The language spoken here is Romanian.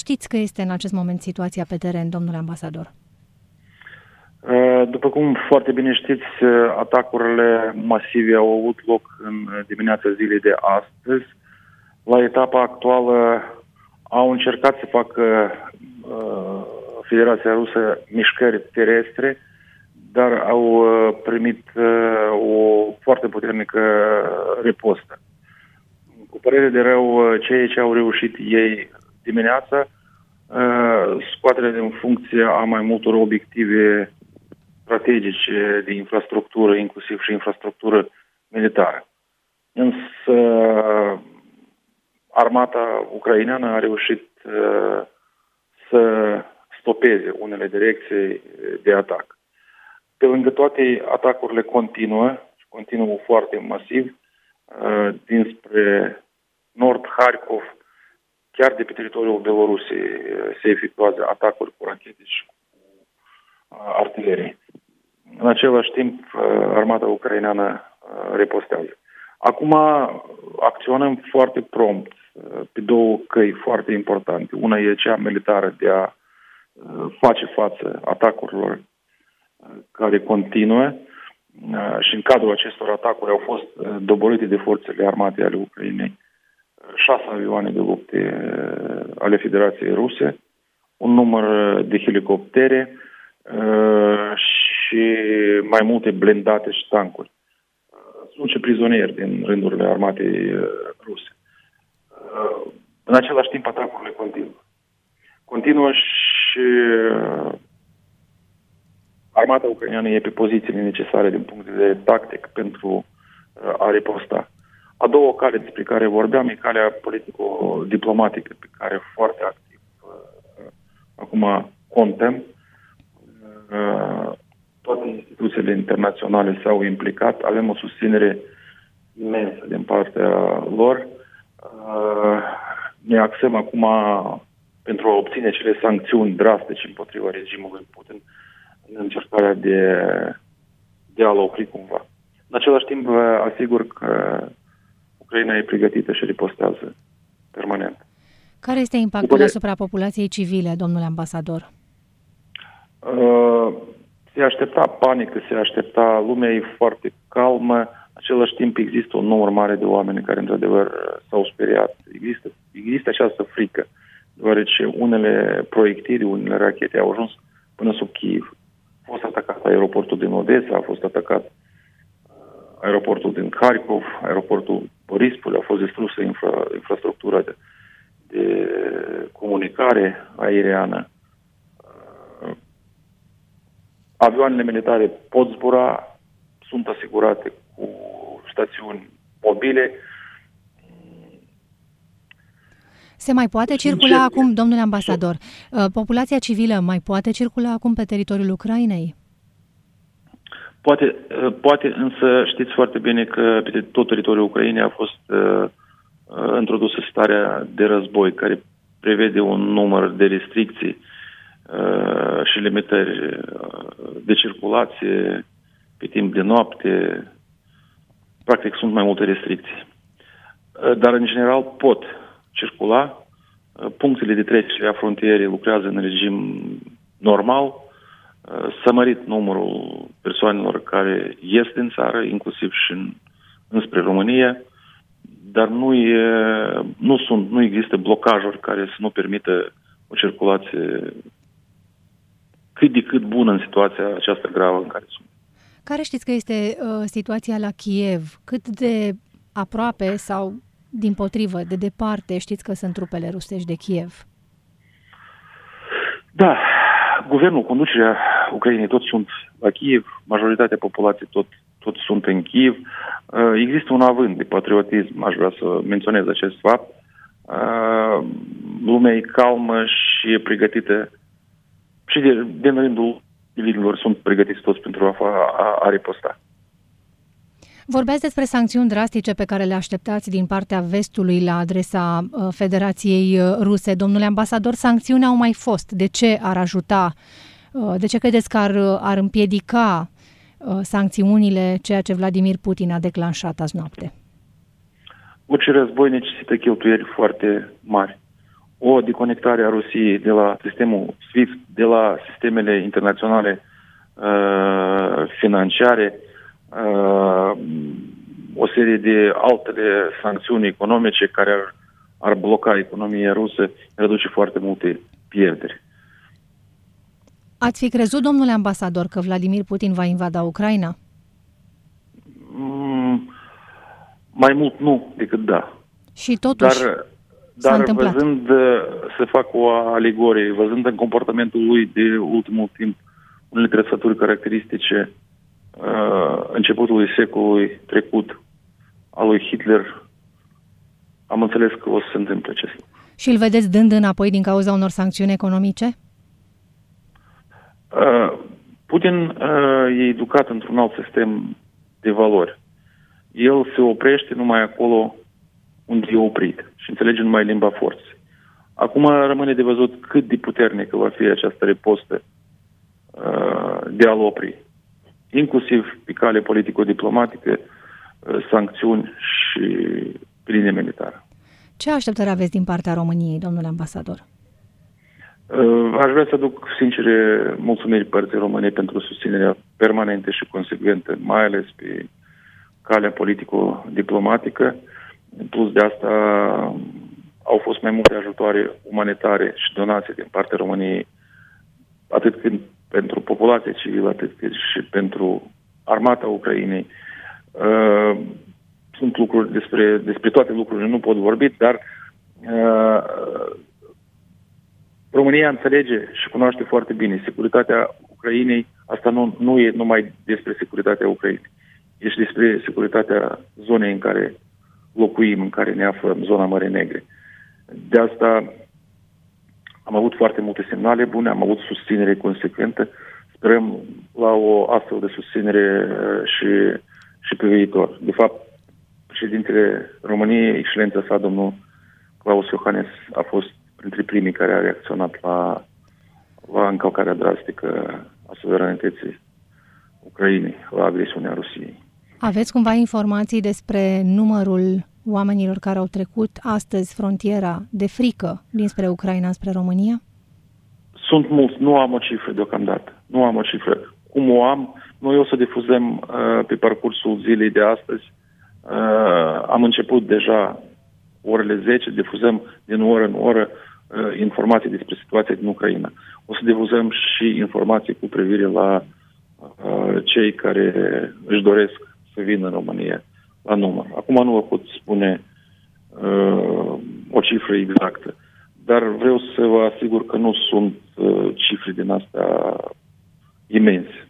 știți că este în acest moment situația pe teren, domnule ambasador? După cum foarte bine știți, atacurile masive au avut loc în dimineața zilei de astăzi. La etapa actuală au încercat să facă Federația Rusă mișcări terestre, dar au primit o foarte puternică ripostă. Cu părere de rău, ceea ce au reușit ei dimineața, scoaterea din funcție a mai multor obiective strategice de infrastructură, inclusiv și infrastructură militară. Însă armata ucraineană a reușit să stopeze unele direcții de atac. Pe lângă toate, atacurile continuă foarte masiv dinspre nord, Harkov, chiar de pe teritoriul Belorusiei se efectuează atacuri cu rachete și cu artilerie. În același timp, armata ucraineană ripostează. Acum acționăm foarte prompt pe două căi foarte importante. Una e cea militară de a face față atacurilor care continuă și în cadrul acestor atacuri au fost doborâte de forțele armate ale Ucrainei 6 avioane de lupte ale Federației Ruse, un număr de helicoptere și mai multe blindate și tancuri. Sunt și prizonieri din rândurile armatei ruse. În același timp, atacurile continuă și armata ucraineană e pe pozițiile necesare din punct de vedere tactic pentru a riposta. A doua cale despre care vorbeam e calea politico-diplomatică, pe care foarte activ acum contăm. Toate instituțiile internaționale s-au implicat, avem o susținere imensă din partea lor. Ne axăm acum pentru a obține cele sancțiuni drastice împotriva regimului Putin în încercarea de a-l opri cumva. În același timp, vă asigur că Ucraina e pregătită și ripostează permanent. Care este impactul asupra populației civile, domnule ambasador? Se aștepta panică, se aștepta, lumea e foarte calmă, în același timp există un număr mare de oameni care într-adevăr s-au speriat. Există această frică, deoarece unele proiectile, unele rachete au ajuns până sub Kiev. A fost atacat aeroportul din Odessa, a fost atacat aeroportul din Kharkov, aeroportul Borispol, a fost distrusă infrastructura de comunicare aeriană. Avioanele militare pot zbura, sunt asigurate cu stațiuni mobile. Se mai poate circula acum, domnule ambasador, populația civilă mai poate circula acum pe teritoriul Ucrainei? Poate, însă știți foarte bine că pe tot teritoriul Ucrainei a fost introdusă starea de război, care prevede un număr de restricții și limitări de circulație pe timp de noapte. Practic sunt mai multe restricții. Dar în general pot circula. Punctele de trecere a frontierei lucrează în regim normal. S-a mărit numărul persoanelor care ies din țară, inclusiv și înspre România, dar nu există blocajuri care să nu permită o circulație cât de cât bună în situația aceasta gravă în care sunt. Care știți că este situația la Kiev? Cât de aproape sau, dimpotrivă, de departe știți că sunt trupele rusești de Kiev? Da, guvernul, conducerea Ucrainei toți sunt la Kiev, majoritatea populației tot sunt în Kiev. Există un avânt de patriotism, aș vrea să menționez acest fapt. Lumea e calmă și e pregătită și din rândul civililor sunt pregătiți toți pentru a riposta. Vorbeați despre sancțiuni drastice pe care le așteptați din partea vestului la adresa Federației Ruse. Domnule ambasador, sancțiuni au mai fost. De ce ar ajuta? De ce credeți că ar împiedica sancțiunile, ceea ce Vladimir Putin a declanșat azi noapte? Orice război necesită cheltuieli foarte mari. o deconectare a Rusiei de la sistemul SWIFT, de la sistemele internaționale financiare, o serie de altele sancțiuni economice care ar bloca economia rusă, reduce foarte multe pierderi. Ați fi crezut, domnule ambasador, că Vladimir Putin va invada Ucraina? Mai mult nu decât da. Și totuși s-a întâmplat. Văzând, să fac o alegorie, văzând în comportamentul lui de ultimul timp unele trăsături caracteristice începutului secolului trecut al lui Hitler, am înțeles că o să se întâmple acest lucru. Și îl vedeți dând înapoi din cauza unor sancțiuni economice? Putin e educat într-un alt sistem de valori. El se oprește numai acolo unde e oprit și înțelege numai limba forței. Acum rămâne de văzut cât de puternică va fi această ripostă de a-l opri, inclusiv pe cale politico-diplomatică, sancțiuni și pe linie militară. Ce așteptări aveți din partea României, domnule ambasador? Aș vrea să aduc sincere mulțumiri părții României pentru susținerea permanentă și consecventă, mai ales pe calea politico-diplomatică. În plus de asta, au fost mai multe ajutoare umanitare și donații din partea României, atât pentru populația civilă, atât cât și pentru armata Ucrainei. Sunt lucruri despre toate lucrurile, nu pot vorbi, dar România înțelege și cunoaște foarte bine securitatea Ucrainei. Asta nu e numai despre securitatea Ucrainei. E și despre securitatea zonei în care locuim, în care ne aflăm, zona Mării Negre. De asta am avut foarte multe semnale bune, am avut susținere consecventă. Sperăm la o astfel de susținere și pe viitor. De fapt, președintele României, excelența sa, domnul Klaus Iohannis, a fost printre primii care a reacționat la încălcarea drastică a suveranității Ucrainei, la agresiunea Rusiei. Aveți cumva informații despre numărul oamenilor care au trecut astăzi frontiera de frică dinspre Ucraina spre România? Sunt mulți, nu am o cifră deocamdată. Nu am o cifră. Cum o am, noi o să difuzăm pe parcursul zilei de astăzi. Am început deja orele 10, difuzăm din oră în oră informații despre situația din Ucraina. O să difuzăm și informații cu privire la cei care își doresc să vină în România la număr. Acum nu vă pot spune o cifră exactă, dar vreau să vă asigur că nu sunt cifre din astea imense.